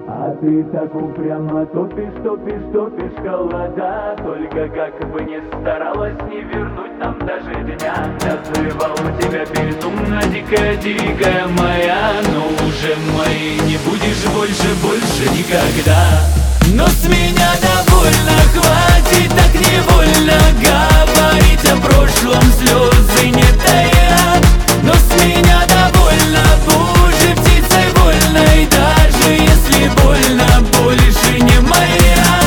А ты так упрямо топишь, топишь, топишь холода. Только как бы не старалась, не вернуть нам даже дня. Называл тебя безумно, дикая, дикая моя, но уже моей не будешь больше, больше никогда. Но с меня довольно, хватит так невольно говорить о прошлом, слезы не таят. Но с меня довольно, боже, птицей вольной, даже если больно, больше не моя.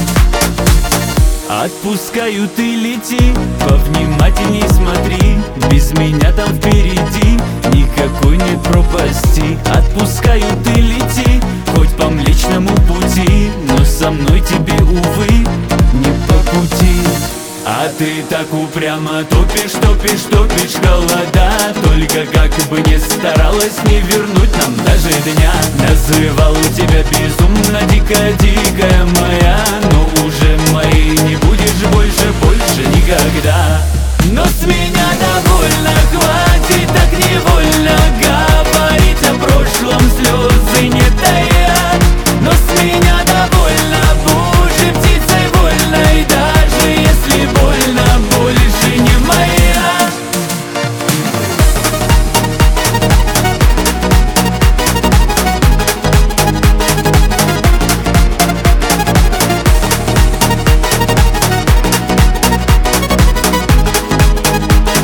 Отпускаю, ты лети, повнимательней смотри, без меня там впереди никакой нет пропасти. Отпускаю, ты лети, хоть по Млечному пути, но со мной тебе, увы, не по пути. А ты так упрямо топишь, топишь, топишь холода. Только как бы не старалась, не вернуть нам даже дня. Называл тебя безумно, дикая, дикая моя, но уже моей не будешь больше, больше никогда. Но с меня довольно, хватит так невольно говорить о прошлом, слезы не таят. Но с меня довольно, боже, птицей вольной, даже если больно, больше не моя.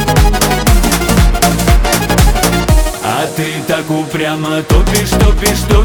А ты так упрямо топишь, топишь, топишь